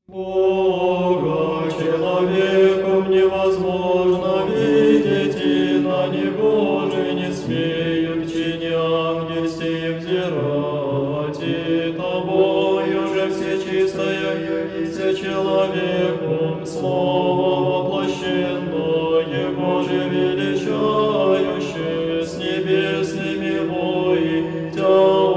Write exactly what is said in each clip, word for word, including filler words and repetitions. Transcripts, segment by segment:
Бога человеком невозможно видеть, и на Него же не смеют чиня ангельские взирать, и Тобою же всечистая явися человеком, Слово воплощенное, Боже величающее, с небесными вои Тя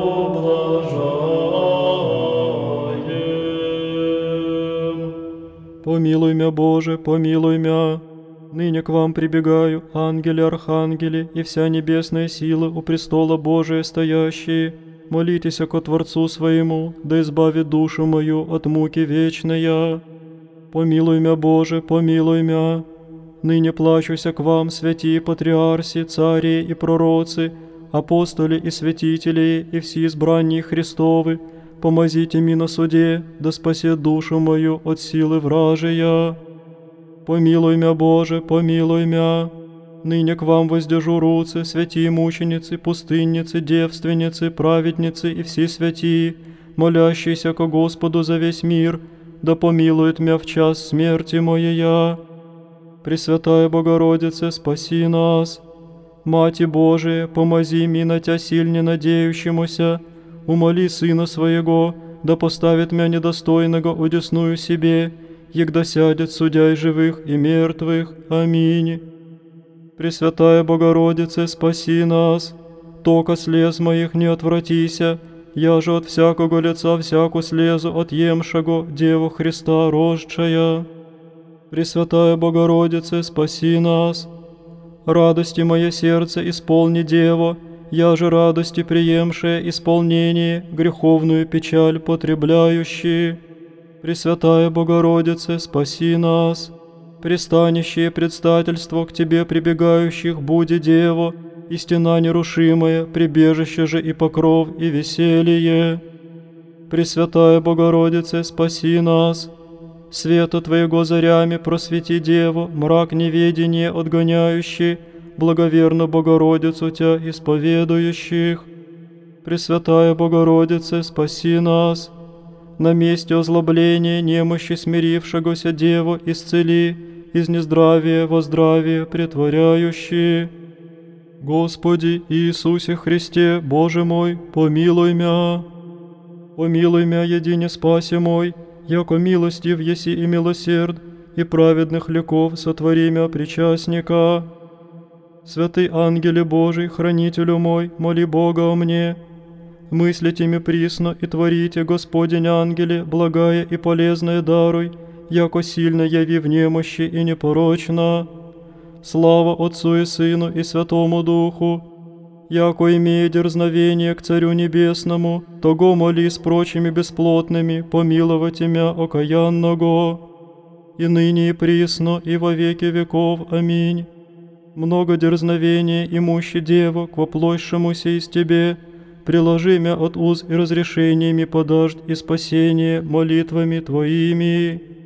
ублажаем. Помилуй мя, Боже, помилуй мя. Ныне к вам прибегаю, ангели, архангели и вся небесная сила у престола Божия стоящие. Молитесь ко Творцу своему, да избавит душу мою от муки вечная. Помилуй мя, Боже, помилуй мя. Ныне плачуся к вам, святые патриарси, цари и пророцы, апостоли и святители и все избранные Христовы, помазите ми на суде, да спасет душу мою от силы вражия. Помилуй мя, Боже, помилуй мя. Ныне к вам воздержу руцы, святые мученицы, пустынницы, девственницы, праведницы и все святые, молящиеся ко Господу за весь мир, да помилует мя в час смерти моея. Пресвятая Богородице, спаси нас. Мати Божия, помози ми на Тя сильне надеющемуся, умоли Сына Своего, да поставит мя недостойного удесную себе, егда сядет судья живых и мертвых. Аминь. Пресвятая Богородице, спаси нас. Тока слез моих не отвратися, я же от всякого лица всяку слезу отъемшего Деву Христа рожчая. Пресвятая Богородице, спаси нас. Радости мое сердце исполни, Дева, я же радости приемшее исполнение, греховную печаль потребляющие. Пресвятая Богородице, спаси нас. Пристанищее предстательство к Тебе прибегающих буди, Дева, и стена нерушимая, прибежище же и покров, и веселье. Пресвятая Богородице, спаси нас. Света Твоего зарями просвети, Деву, мрак неведения отгоняющий, благоверно Богородицу Тя исповедующих. Пресвятая Богородице, спаси нас. На месте озлобления немощи смирившегося Деву исцели, из нездравия во здравие претворяющие. Господи Иисусе Христе, Боже мой, помилуй мя. Помилуй мя, едине спаси мой, яко милостив еси и милосерд, и праведных леков сотвори мя причастника. Святый ангеле Божий, хранителю мой, моли Бога о мне. Мыслите ми присно и творите, Господень ангеле, благая и полезное даруй, яко сильно яви в немощи и непорочно. Слава Отцу и Сыну и Святому Духу, яко имея дерзновение к Царю Небесному, того моли с прочими бесплотными помиловать имя окаянного, и ныне и присно, и во веки веков. Аминь. Много дерзновения имущи Дева к воплощемуся из Тебе, приложи мя от уз и разрешениями подаждь и спасение молитвами Твоими.